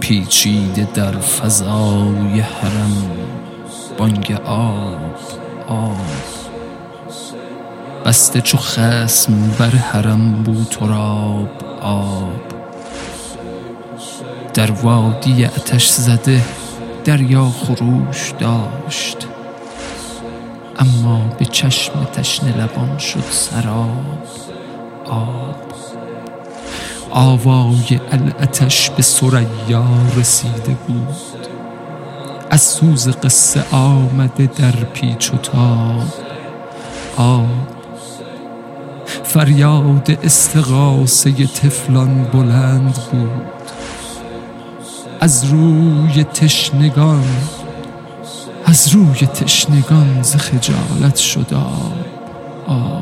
پیچیده در فضای حرم، بانگ آب بسته چو خصم بر حرم بو تراب آب. در وادی آتش زده دریا خروش داشت، اما به چشم تشنه لبان شد سراب آب. آوای العطش به ثریا رسیده بود، از سوز قصه آمده در پیچ و تاب آب. فریاد استغاثه طفلان بلند بود، از روی تشنگان ز خجالت شد آب.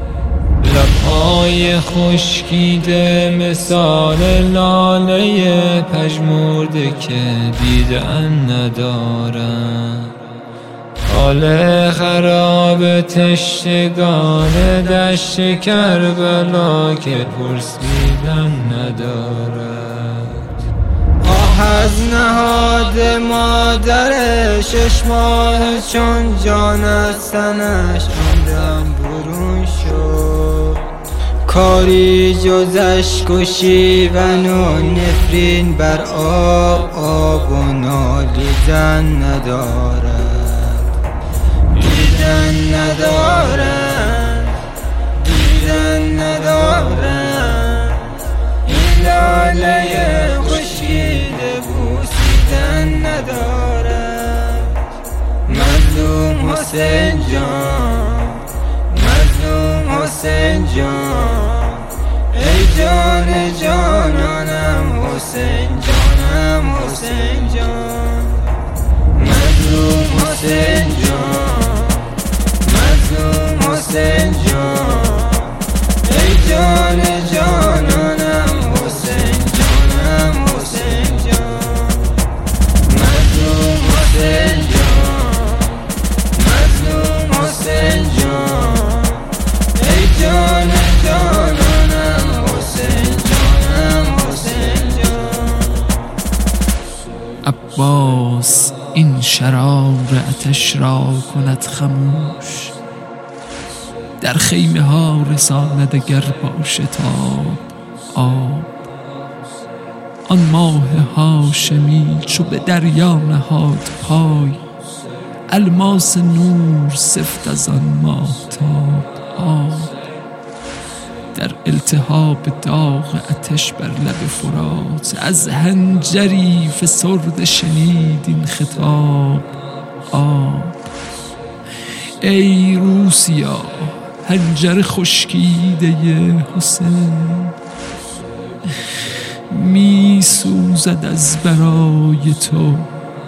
لبهای خشکیده مثال لاله پژمرده که دیدن ندارن، حال خراب تشنگان دشت کربلا که پرسیدن ندارد. آه از نهاد مادر 6 ماه چون جان از تنش ماندم برون شد، کاری جز اشک و شیون و نفرین بر آب و نالیدن ندارد. دیدن ندارد این لاله خشکیده بوسیدن ندارد. مظلوم حسین جان ای جان جانانم حسین جانم مظلوم حسین جان ای جان جانانم حسین جانم مظلوم حسین جان ای جان جانانم حسین جان. عباس این شرار آتش را کند خموش، در خیمه ها رساند اگر با شتاب آب. آن ماه هاشمی چو به دریا نهاد پای، الماس نور سفت از آن ماهتاب آب. در التهاب داغ آتش بر لب فرات، از حنجری فسرده شنید این خطاب آب. ای روسیا حنجر خشکیده حسین، می سوزد از برای تو،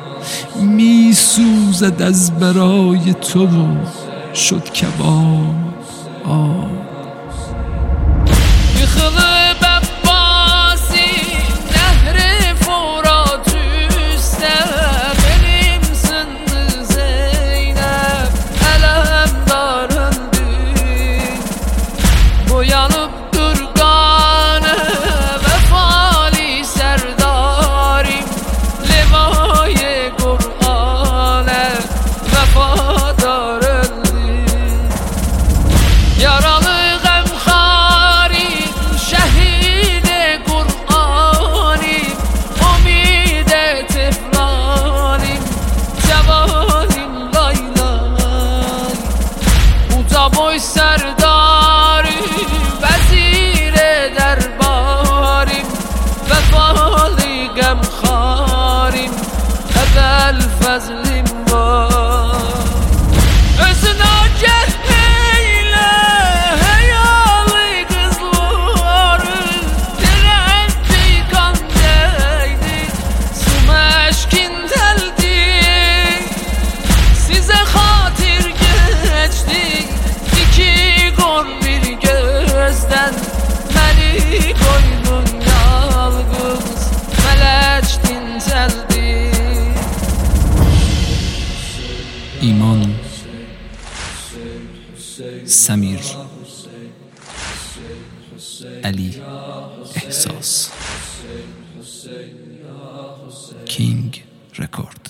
شد کباب آب. ایمان سمیر علی احساس کینگ رکورد.